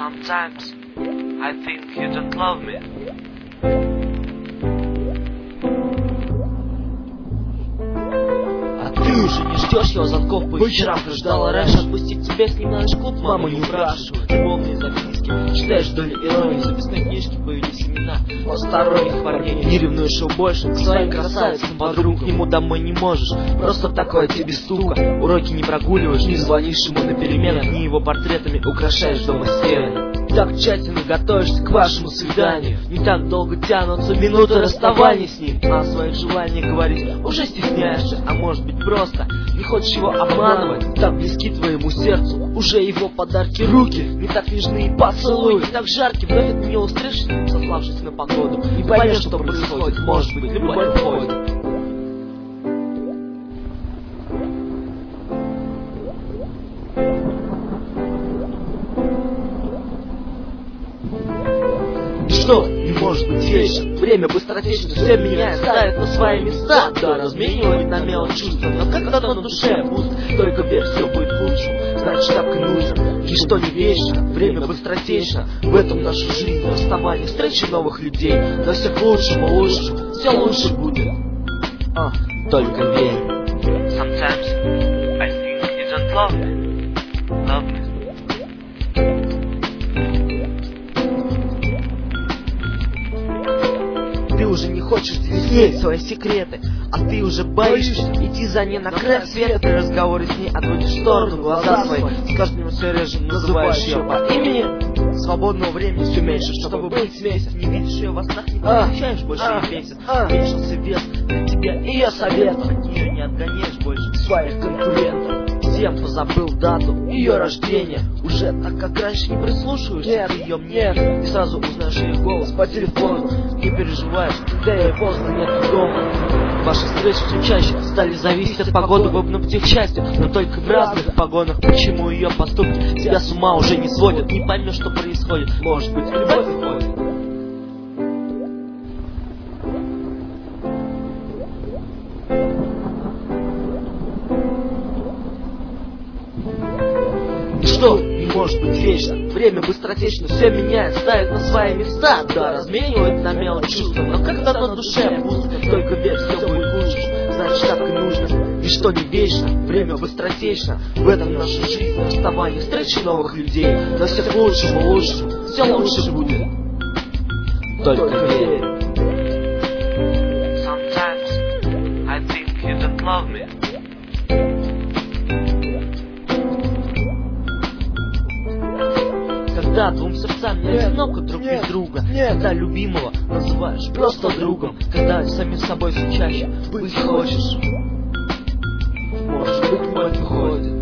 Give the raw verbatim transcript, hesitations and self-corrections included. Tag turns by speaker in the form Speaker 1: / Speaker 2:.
Speaker 1: Sometimes I think you don't love me.
Speaker 2: А ты уже не ждешь его звонков по вечерам, ты ждала раньше отпустить тебя с ним на ночь клуб. Маму не упрашивают, любовные записки, читаешь вдоль иронии, в записной книжке появились имена посторонних парней. Не ревнуешь его больше к своим красавицам подруг, к нему домой не можешь, просто такое тебе стука. Уроки не прогуливаешь, не звонишь ему на переменах, не его портретами украшаешь дома стены. Так тщательно готовишься к вашему свиданию, не так долго тянутся минуты расставания с ним. А о своих желаниях говорить уже стесняешься, а может быть просто не хочешь его обманывать. Так близки твоему сердцу уже его подарки руки, не так нежны и поцелуи, не так жаркий. Вновь от нее устрешься, сославшись на погоду, не поймешь, что происходит, может быть, любовь уходит. Что не может быть вечно? Время быстротечно, все меняет, ставит на свои места. Да, разменивает на мелочь чувства, но когда-то на душе пусто. Только верь, все будет лучше, значит так и нужно. Ничто не вечно, время быстротечно. В этом наша жизнь, расставание, встречи новых людей. На всех лучшему, лучшему, все лучше будет. А, только верь.
Speaker 1: Sometimes I think you don't love me. Love me.
Speaker 2: Ты уже не хочешь делить свои секреты, а ты уже боишься идти за ней на край света. При разговоре с ней отводишь в сторону глаза свои, с каждым все реже называешь ее по имени. Свободного времени все меньше, чтобы быть вместе. Не видишь ее во снах, не встречаешь больше не месяц. Уменьшился вес для тебя и ее советов, от нее не отгоняешь больше своих конкурентов. Всем позабыл дату ее рождения, уже так как раньше не прислушиваешься к ее мнению, и сразу узнаешь ее голос по телефону. Не переживаешь, когда ее поздно нет дома. Ваши встречи все чаще стали зависеть от погоды в обном пути к счастью, но только в разных погонах. Почему ее поступки тебя с ума уже не сводят? Не поймешь, что происходит, может быть, любовь уходит. Что не может быть вечно? Время быстротечно, все меняет, ставит на свои места. Да, разменивает на мелочь чувства, но когда на душе пусто. Только верь, все будет лучше, значит так и нужно. Ничто не вечно, время быстротечно. В этом наша жизнь, расставание, встречи новых людей. На всех лучшему, лучшему, все лучше будет. Только верь.
Speaker 1: Sometimes I think you don't love me.
Speaker 2: Когда двум сердцам не одиноко друг без друга, когда любимого называешь просто другом, когда самим собой все чаще быть хочешь, может быть, мать уходит.